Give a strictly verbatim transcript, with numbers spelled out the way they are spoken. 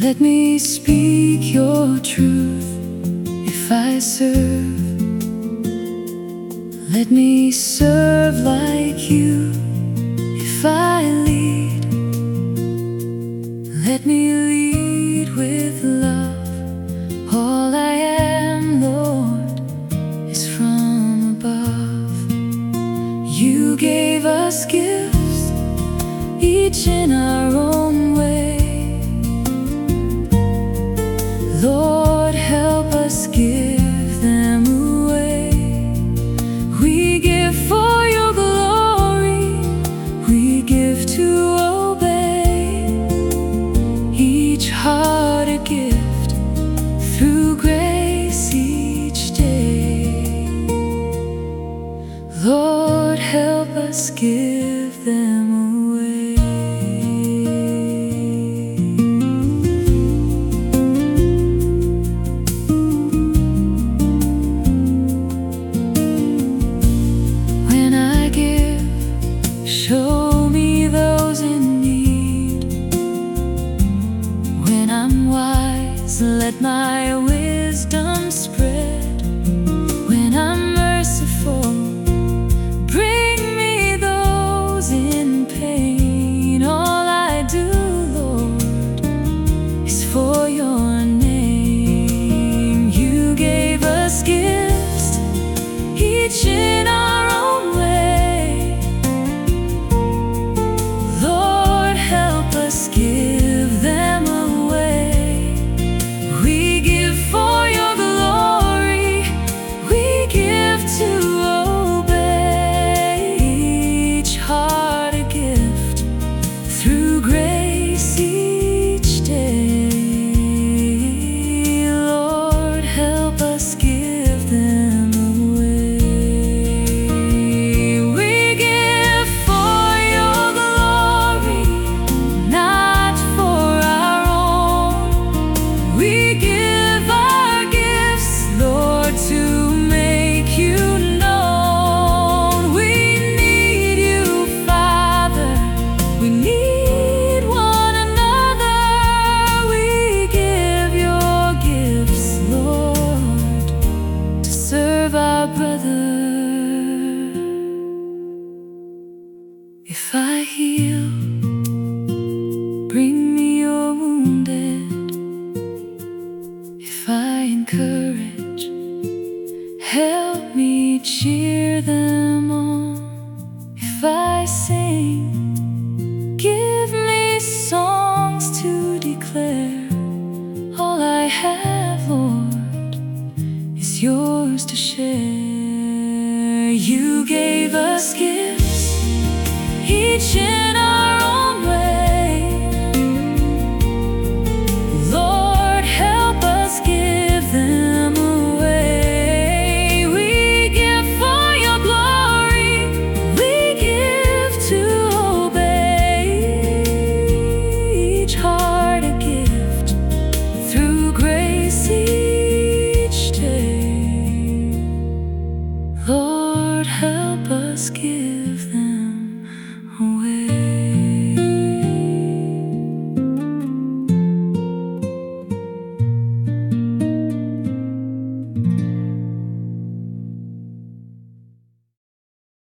Let me speak your truth if I serve. Let me serve like you if I lead. Let me lead with love. All I am, Lord, is from above. You gave us gifts, each in our own way. Lord, help us give them away. We give for your glory, we give to obey. Each heart a gift, through grace each day. Lord, help us give them away. Show me those in need. When I'm wise, let my wisdom spread. When I'm merciful, bring me those in pain. All I do, Lord, is for your name. You gave us gifts, each in our own way. Give them away. We give for your glory, we give to obey. Each heart a gift, through grace each day. Lord, help us give them away. We give for your glory, not for our own. We give our gifts, Lord, to make you known. We need you, Father, we need one another. We give your gifts, Lord, to serve our brother. If I heal, bring me your wounded. If I encourage, help me cheer them on. If I sing, give me songs to declare. All I have, Lord, is yours to share. You gave us gifts, each in